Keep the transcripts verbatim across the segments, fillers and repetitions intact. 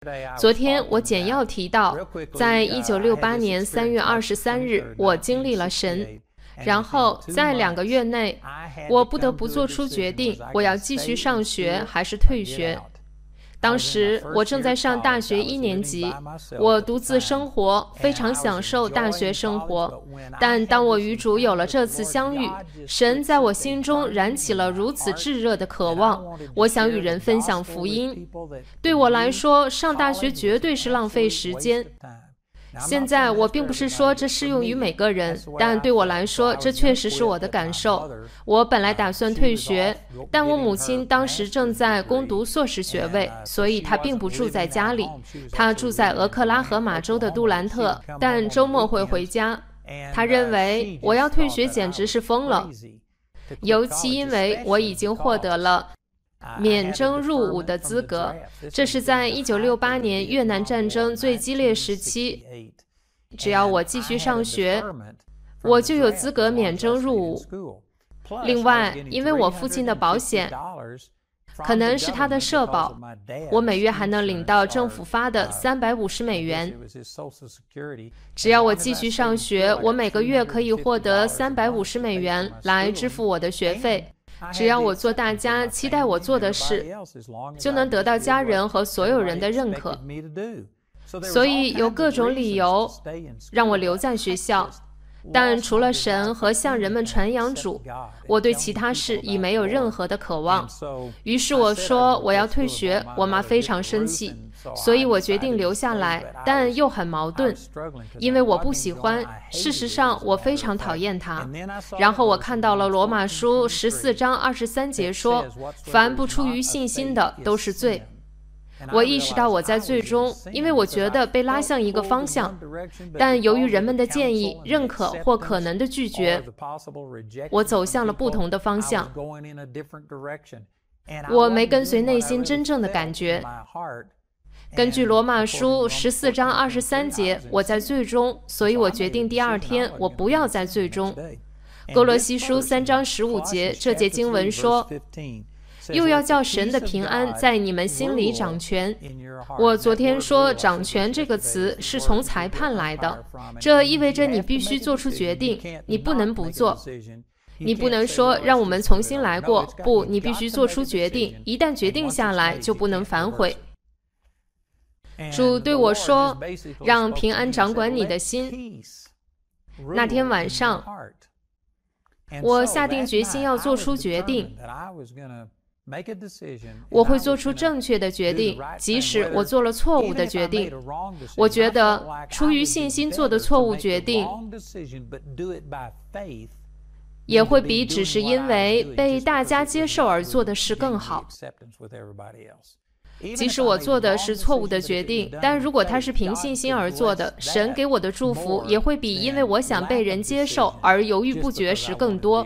昨天我简要提到，在一九六八年三月二十三日，我经历了神。然后在两个月内，我不得不做出决定，我要继续上学还是退学。当时我正在上大学一年级，我独自生活，非常享受大学生活。但当我与主有了这次相遇，神在我心中燃起了如此炙热的渴望，我想与人分享福音。对我来说，上大学绝对是浪费时间。现在我并不是说这适用于每个人，但对我来说，这确实是我的感受。我本来打算退学，但我母亲当时正在攻读硕士学位，所以她并不住在家里，她住在俄克拉荷马州的杜兰特，但周末会回家。她认为我要退学简直是疯了，尤其因为我已经获得了免征入伍的资格，这是在一九六八年越南战争最激烈时期。只要我继续上学，我就有资格免征入伍。另外，因为我父亲的保险，可能是他的社保，我每月还能领到政府发的三百五十美元。只要我继续上学，我每个月可以获得三百五十美元来支付我的学费。只要我做大家期待我做的事，就能得到家人和所有人的认可。所以有各种理由让我留在学校，但除了神和向人们传扬主，我对其他事已没有任何的渴望。于是我说我要退学，我妈非常生气，所以我决定留下来，但又很矛盾，因为我不喜欢，事实上我非常讨厌它。然后我看到了罗马书十四章二十三节说，凡不出于信心的都是罪。我意识到我在罪中，因为我觉得被拉向一个方向，但由于人们的建议、认可或可能的拒绝，我走向了不同的方向。我没跟随内心真正的感觉。根据罗马书十四章二十三节，我在罪中，所以我决定第二天我不要在罪中。哥罗西书三章十五节，这节经文说，又要叫神的平安在你们心里掌权。我昨天说掌权这个词是从裁判来的，这意味着你必须做出决定，你不能不做。你不能说让我们重新来过，不，你必须做出决定，一旦决定下来就不能反悔。主对我说，让平安掌管你的心。那天晚上，我下定决心要做出决定，我会做出正确的决定，即使我做了错误的决定。我觉得出于信心做的错误决定，也会比只是因为被大家接受而做的事更好。即使我做的是错误的决定，但如果它是凭信心而做的，神给我的祝福也会比因为我想被人接受而犹豫不决时更多。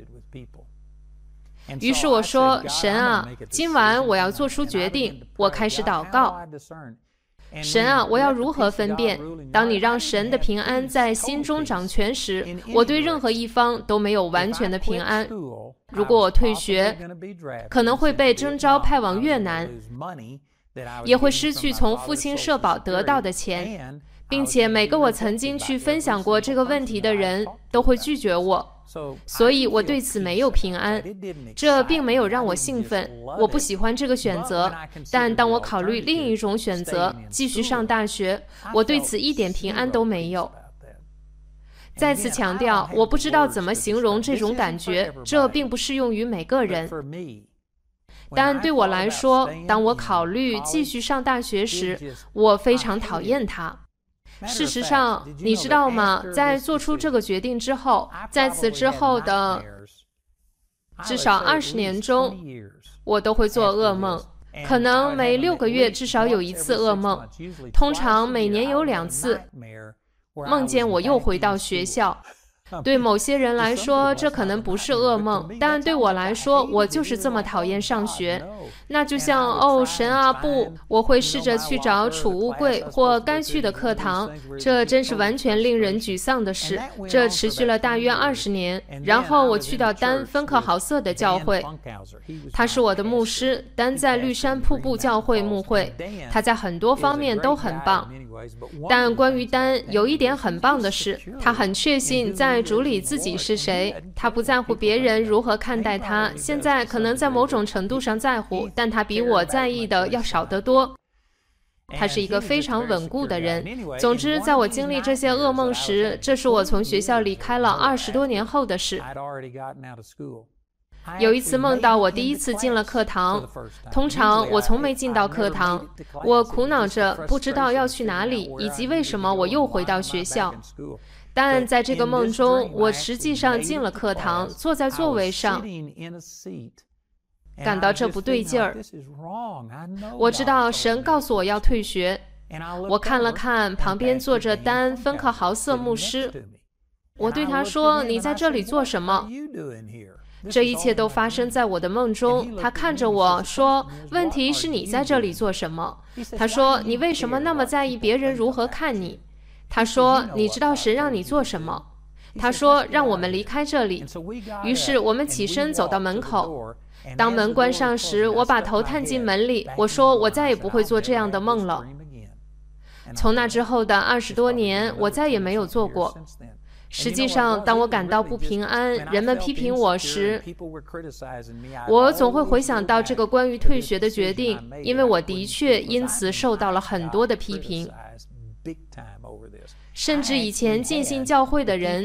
于是我说，神啊，今晚我要做出决定。我开始祷告，神啊，我要如何分辨？当你让神的平安在心中掌权时，我对任何一方都没有完全的平安。如果我退学，可能会被征召派往越南，也会失去从父亲社保得到的钱，并且每个我曾经去分享过这个问题的人都会拒绝我。所以我对此没有平安，这并没有让我兴奋，我不喜欢这个选择。但当我考虑另一种选择，继续上大学，我对此一点平安都没有。再次强调，我不知道怎么形容这种感觉，这并不适用于每个人。但对我来说，当我考虑继续上大学时，我非常讨厌它。事实上，你知道吗？在做出这个决定之后，在此之后的至少二十年中，我都会做噩梦，可能每六个月至少有一次噩梦，通常每年有两次，梦见我又回到学校。 对某些人来说，这可能不是噩梦，但对我来说，我就是这么讨厌上学。那就像，哦，神啊，不，我会试着去找储物柜或该去的课堂，这真是完全令人沮丧的事。这持续了大约二十年，然后我去到丹·芬克豪瑟的教会，他是我的牧师，丹在绿山瀑布教会牧会，他在很多方面都很棒。但关于丹，有一点很棒的是，他很确信在主里自己是谁，他不在乎别人如何看待他，现在可能在某种程度上在乎，但他比我在意的要少得多。他是一个非常稳固的人。总之，在我经历这些噩梦时，这是我从学校离开了二十多年后的事。有一次梦到我第一次进了课堂，通常我从没进到课堂，我苦恼着不知道要去哪里，以及为什么我又回到学校。但在这个梦中，我实际上进了课堂，坐在座位上，感到这不对劲儿。我知道神告诉我要退学。我看了看旁边坐着丹·芬克豪瑟牧师，我对他说：“你在这里做什么？”这一切都发生在我的梦中。他看着我说：“问题是你在这里做什么？”他说：“你为什么那么在意别人如何看你？”他说：“你知道神让你做什么？”他说：“让我们离开这里。”于是我们起身走到门口。当门关上时，我把头探进门里，我说：“我再也不会做这样的梦了。”从那之后的二十多年，我再也没有做过。实际上，当我感到不平安，人们批评我时，我总会回想到这个关于退学的决定，因为我的确因此受到了很多的批评。甚至以前进信教会的人，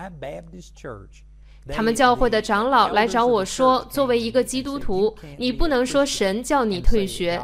他们教会的长老来找我说，作为一个基督徒，你不能说神叫你退学。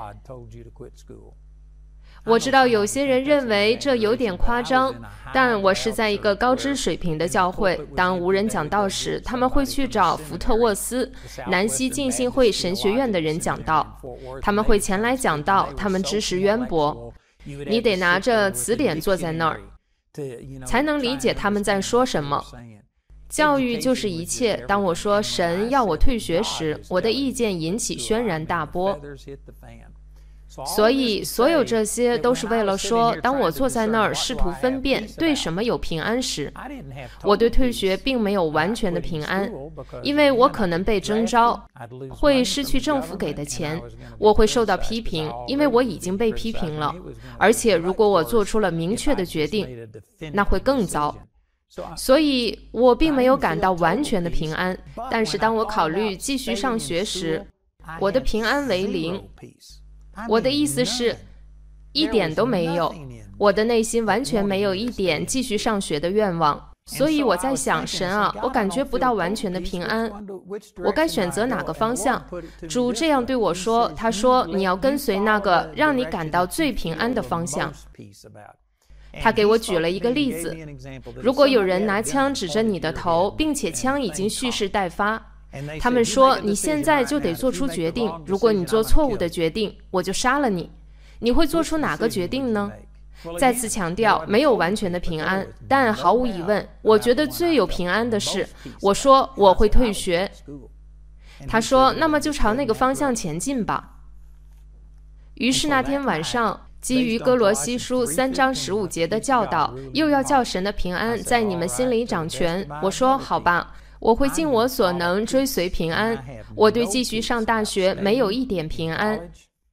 我知道有些人认为这有点夸张，但我是在一个高知水平的教会，当无人讲道时，他们会去找福特沃斯、南西浸信会神学院的人讲道，他们会前来讲道，他们知识渊博，你得拿着词典坐在那儿，才能理解他们在说什么。教育就是一切。当我说神要我退学时，我的意见引起轩然大波。所以所有这些都是为了说，当我坐在那儿试图分辨对什么有平安时，我对退学并没有完全的平安，因为我可能被征召，会失去政府给的钱，我会受到批评，因为我已经被批评了，而且如果我做出了明确的决定，那会更糟。所以我并没有感到完全的平安，但是当我考虑继续上学时，我的平安为零。我的意思是，一点都没有，我的内心完全没有一点继续上学的愿望。所以我在想，神啊，我感觉不到完全的平安，我该选择哪个方向？主这样对我说，他说你要跟随那个让你感到最平安的方向。他给我举了一个例子，如果有人拿枪指着你的头，并且枪已经蓄势待发，他们说你现在就得做出决定，如果你做错误的决定，我就杀了你。你会做出哪个决定呢？再次强调，没有完全的平安，但毫无疑问，我觉得最有平安的是，我说我会退学。他说，那么就朝那个方向前进吧。于是那天晚上，基于哥罗西书三章十五节的教导，又要叫神的平安在你们心里掌权，我说好吧，我会尽我所能追随平安。我对继续上大学没有一点平安，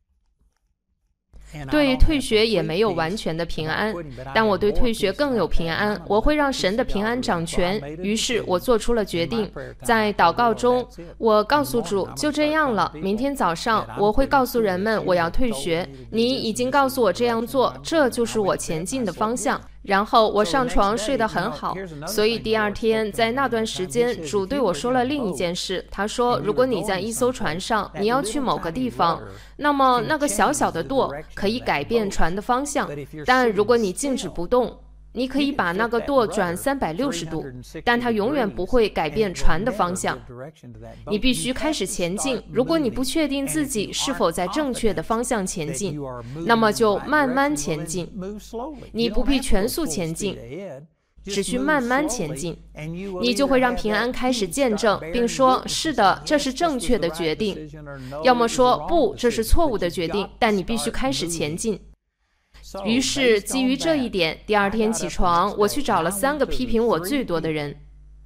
对退学也没有完全的平安，但我对退学更有平安，我会让神的平安掌权。于是我做出了决定，在祷告中，我告诉主，就这样了，明天早上我会告诉人们我要退学，你已经告诉我这样做，这就是我前进的方向。然后我上床睡得很好，所以第二天在那段时间，主对我说了另一件事。他说，如果你在一艘船上，你要去某个地方，那么那个小小的舵可以改变船的方向，但如果你静止不动，你可以把那个舵转三百六十度，但它永远不会改变船的方向。你必须开始前进，如果你不确定自己是否在正确的方向前进，那么就慢慢前进。你不必全速前进， 只需慢慢前进，你就会让平安开始见证，并说：是的，这是正确的决定。要么说不，这是错误的决定，但你必须开始前进。于是基于这一点，第二天起床，我去找了三个批评我最多的人，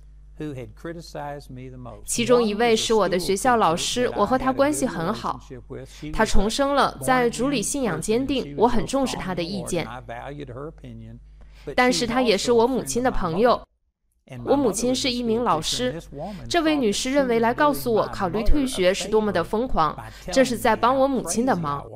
其中一位是我的学校老师，我和他关系很好。他重申了在主里信仰坚定，我很重视他的意见。但是他也是我母亲的朋友，我母亲是一名老师。这位女士认为来告诉我考虑退学是多么的疯狂，这是在帮我母亲的忙。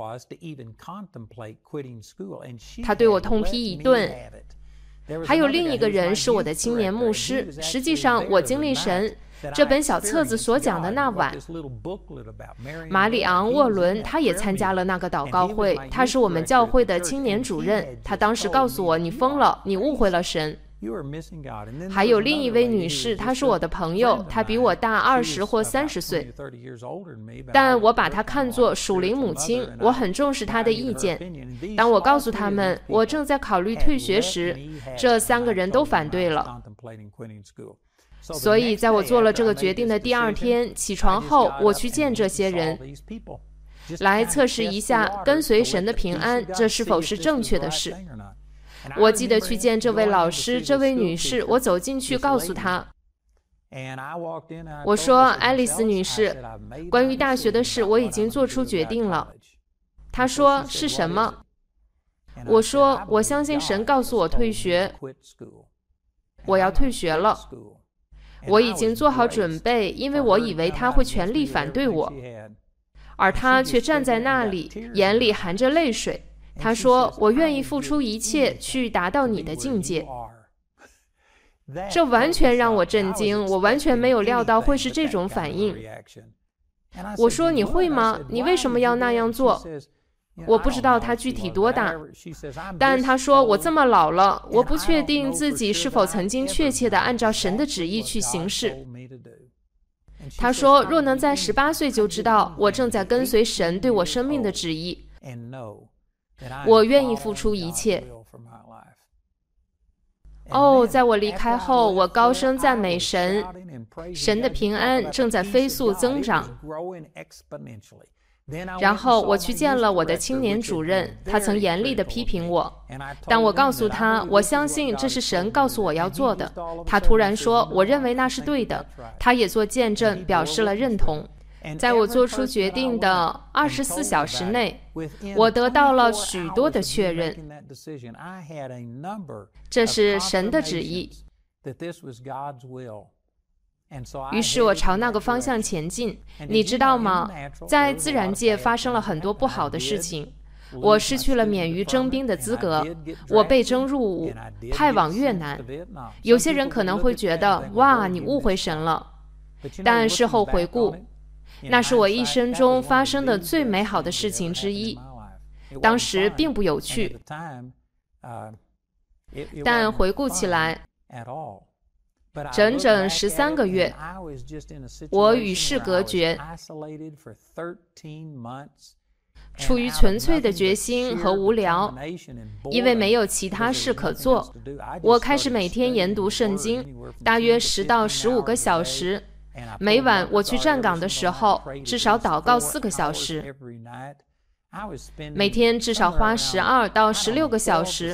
她对我痛批一顿。还有另一个人是我的青年牧师，实际上我经历神这本小册子所讲的那晚，马里昂·沃伦他也参加了那个祷告会，他是我们教会的青年主任。他当时告诉我：你疯了，你误会了神。还有另一位女士，她是我的朋友，她比我大二十或三十岁，但我把她看作属灵母亲，我很重视她的意见。当我告诉他们我正在考虑退学时，这三个人都反对了。所以在我做了这个决定的第二天起床后，我去见这些人，来测试一下跟随神的平安这是否是正确的事。我记得去见这位老师，这位女士，我走进去告诉她，我说：爱丽丝女士，关于大学的事我已经做出决定了。她说：是什么？我说：我相信神告诉我退学，我要退学了。我已经做好准备，因为我以为他会全力反对我，而他却站在那里，眼里含着泪水。他说：我愿意付出一切去达到你的境界。这完全让我震惊，我完全没有料到会是这种反应。我说：你会吗？你为什么要那样做？我不知道他具体多大，但他说：我这么老了，我不确定自己是否曾经确切地按照神的旨意去行事。他说：若能在十八岁就知道我正在跟随神对我生命的旨意，我愿意付出一切。哦，在我离开后，我高声赞美神，神的平安正在飞速增长。然后我去见了我的青年主任，他曾严厉地批评我，但我告诉他，我相信这是神告诉我要做的。他突然说，我认为那是对的，他也做见证，表示了认同。在我做出决定的二十四小时内，我得到了许多的确认，这是神的旨意。于是我朝那个方向前进。你知道吗？在自然界发生了很多不好的事情。我失去了免于征兵的资格，我被征入伍，派往越南。有些人可能会觉得，哇，你误会神了。但事后回顾，那是我一生中发生的最美好的事情之一。当时并不有趣，但回顾起来，整整十三个月，我与世隔绝，出于纯粹的决心和无聊，因为没有其他事可做，我开始每天研读圣经，大约十到十五个小时。每晚我去站岗的时候，至少祷告四个小时，每天至少花十二到十六个小时，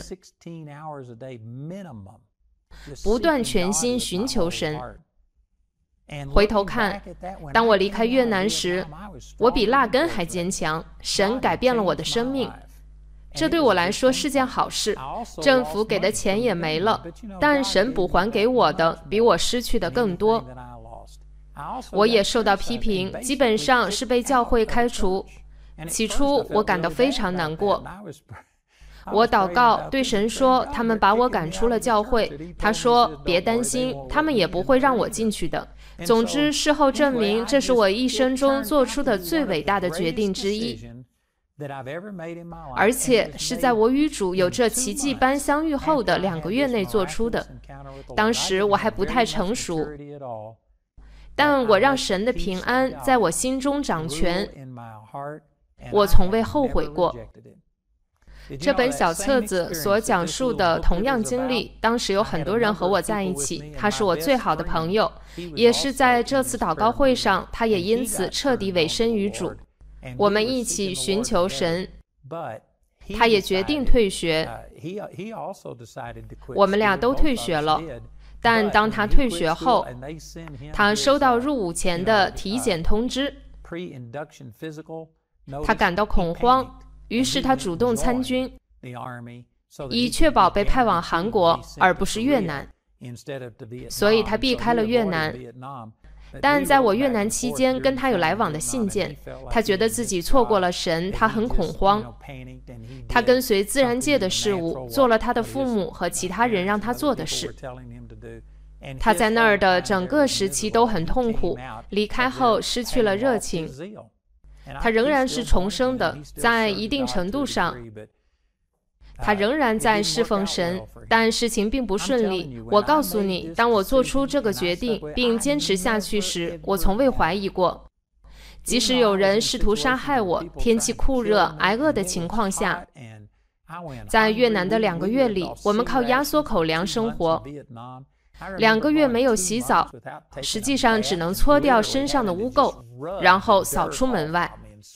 不断全心寻求神。回头看，当我离开越南时，我比纳根还坚强。神改变了我的生命，这对我来说是件好事。政府给的钱也没了，但神补还给我的比我失去的更多。我也受到批评，基本上是被教会开除。起初我感到非常难过，我祷告对神说，他们把我赶出了教会。他说，别担心，他们也不会让我进去的。总之，事后证明这是我一生中做出的最伟大的决定之一，而且是在我与主有这奇迹般相遇后的两个月内做出的。当时我还不太成熟，但我让神的平安在我心中掌权，我从未后悔过。 这本小册子所讲述的同样经历，当时有很多人和我在一起，他是我最好的朋友，也是在这次祷告会上，他也因此彻底委身于主。我们一起寻求神，他也决定退学，我们俩都退学了。但当他退学后，他收到入伍前的体检通知，他感到恐慌，于是他主动参军，以确保被派往韩国而不是越南，所以他避开了越南。但在我越南期间跟他有来往的信件，他觉得自己错过了神，他很恐慌。他跟随自然界的事物，做了他的父母和其他人让他做的事。他在那儿的整个时期都很痛苦，离开后失去了热情。他仍然是重生的，在一定程度上，他仍然在侍奉神，但事情并不顺利。我告诉你，当我做出这个决定并坚持下去时，我从未怀疑过。即使有人试图杀害我，天气酷热、挨饿的情况下，在越南的两个月里，我们靠压缩口粮生活。两个月没有洗澡，实际上只能搓掉身上的污垢，然后扫出门外。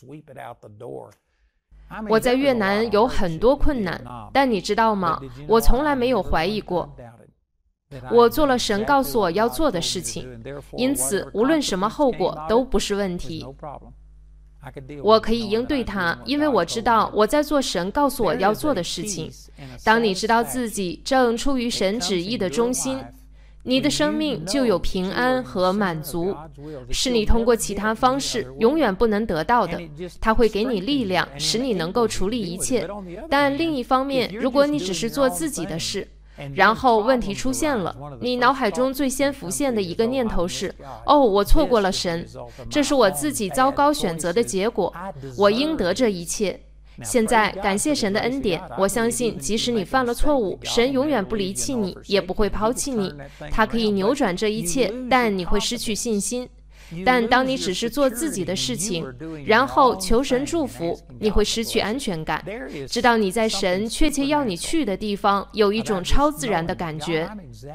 我在越南有很多困难，但你知道吗？我从来没有怀疑过。我做了神告诉我要做的事情，因此无论什么后果都不是问题。我可以应对它，因为我知道我在做神告诉我要做的事情。当你知道自己正出于神旨意的中心，你的生命就有平安和满足，是你通过其他方式永远不能得到的。它会给你力量，使你能够处理一切。但另一方面，如果你只是做自己的事，然后问题出现了，你脑海中最先浮现的一个念头是：哦，我错过了神，这是我自己糟糕选择的结果，我应得这一切。现在感谢神的恩典，我相信即使你犯了错误，神永远不离弃你，也不会抛弃你，他可以扭转这一切，但你会失去信心。但当你只是做自己的事情，然后求神祝福，你会失去安全感，知道你在神确切要你去的地方有一种超自然的感觉。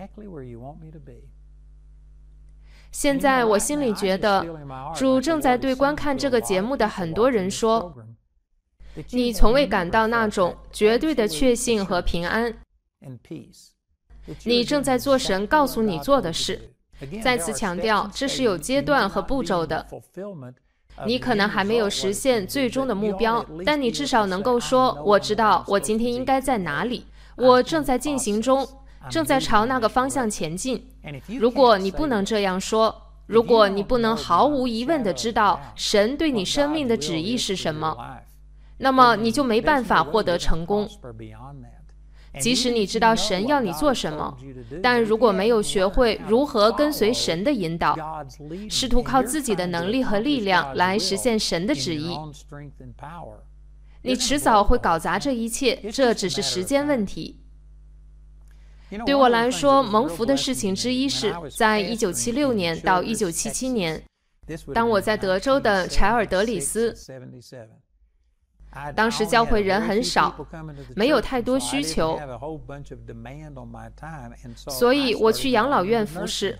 现在我心里觉得，主正在对观看这个节目的很多人说，你从未感到那种绝对的确信和平安，你正在做神告诉你做的事。再次强调，这是有阶段和步骤的。你可能还没有实现最终的目标，但你至少能够说，我知道我今天应该在哪里，我正在进行中，正在朝那个方向前进。如果你不能这样说，如果你不能毫无疑问地知道神对你生命的旨意是什么，那么你就没办法获得成功。即使你知道神要你做什么，但如果没有学会如何跟随神的引导，试图靠自己的能力和力量来实现神的旨意，你迟早会搞砸这一切，这只是时间问题。对我来说，蒙福的事情之一是，在一九七六年到一九七七年，当我在德州的柴尔德里斯，当时教会人很少，没有太多需求，所以我去养老院服侍，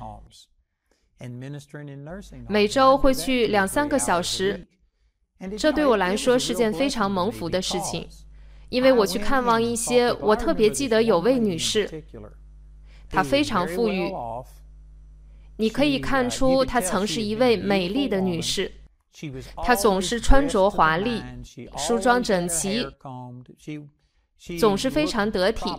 每周会去两三个小时。这对我来说是件非常蒙福的事情，因为我去看望一些，我特别记得有位女士，她非常富裕，你可以看出她曾是一位美丽的女士。她总是穿着华丽，梳妆整齐，总是非常得体，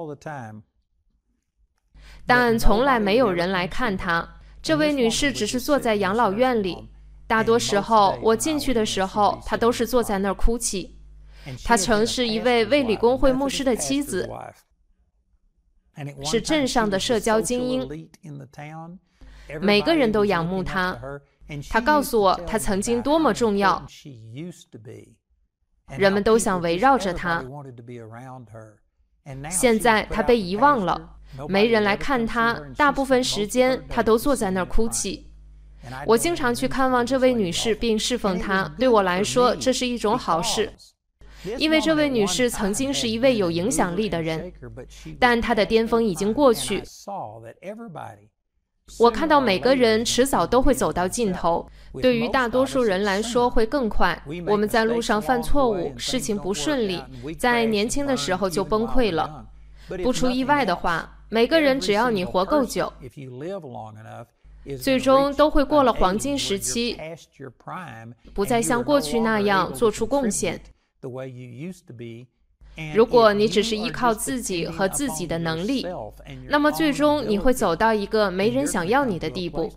但从来没有人来看她。这位女士只是坐在养老院里，大多时候我进去的时候，她都是坐在那儿哭泣。她曾是一位卫理公会牧师的妻子，是镇上的社交精英，每个人都仰慕她。他告诉我，他曾经多么重要，人们都想围绕着他。现在他被遗忘了，没人来看他，大部分时间他都坐在那儿哭泣。我经常去看望这位女士并侍奉她，对我来说这是一种好事。 因为这位女士曾经是一位有影响力的人，但她的巅峰已经过去。我看到每个人迟早都会走到尽头，对于大多数人来说会更快。我们在路上犯错误，事情不顺利，在年轻的时候就崩溃了。不出意外的话，每个人只要你活够久，最终都会过了黄金时期，不再像过去那样做出贡献。如果你只是依靠自己和自己的能力，那么最终你会走到一个没人想要你的地步，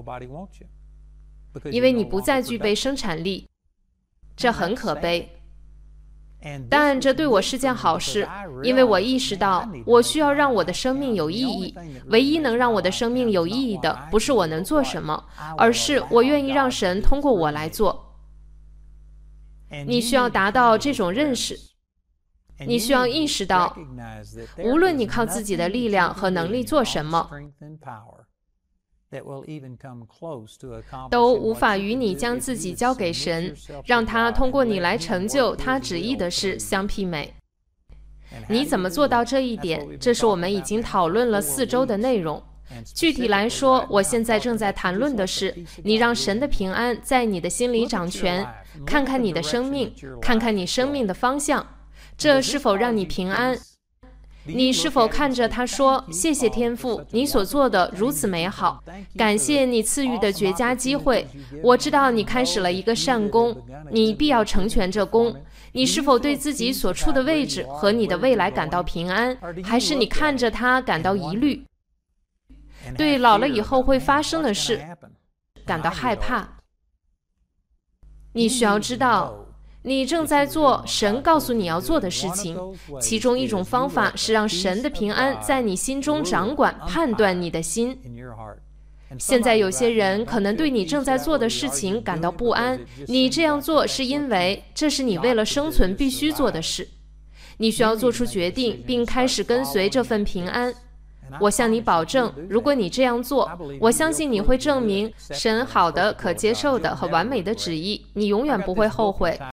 因为你不再具备生产力，这很可悲。但这对我是件好事，因为我意识到我需要让我的生命有意义。唯一能让我的生命有意义的，不是我能做什么，而是我愿意让神通过我来做。你需要达到这种认识，你需要意识到，无论你靠自己的力量和能力做什么，都无法与你将自己交给神，让他通过你来成就他旨意的事相媲美。你怎么做到这一点？这是我们已经讨论了四周的内容。具体来说，我现在正在谈论的是，你让神的平安在你的心里掌权，看看你的生命，看看你生命的方向，这是否让你平安？你是否看着他说，谢谢天父，你所做的如此美好，感谢你赐予的绝佳机会，我知道你开始了一个善功，你必要成全这功。你是否对自己所处的位置和你的未来感到平安，还是你看着它感到疑虑，对老了以后会发生的事感到害怕？你需要知道，你正在做神告诉你要做的事情，其中一种方法是让神的平安在你心中掌管、判断你的心。现在有些人可能对你正在做的事情感到不安，你这样做是因为这是你为了生存必须做的事。你需要做出决定，并开始跟随这份平安。我向你保证，如果你这样做，我相信你会证明神好的、可接受的和完美的旨意，你永远不会后悔。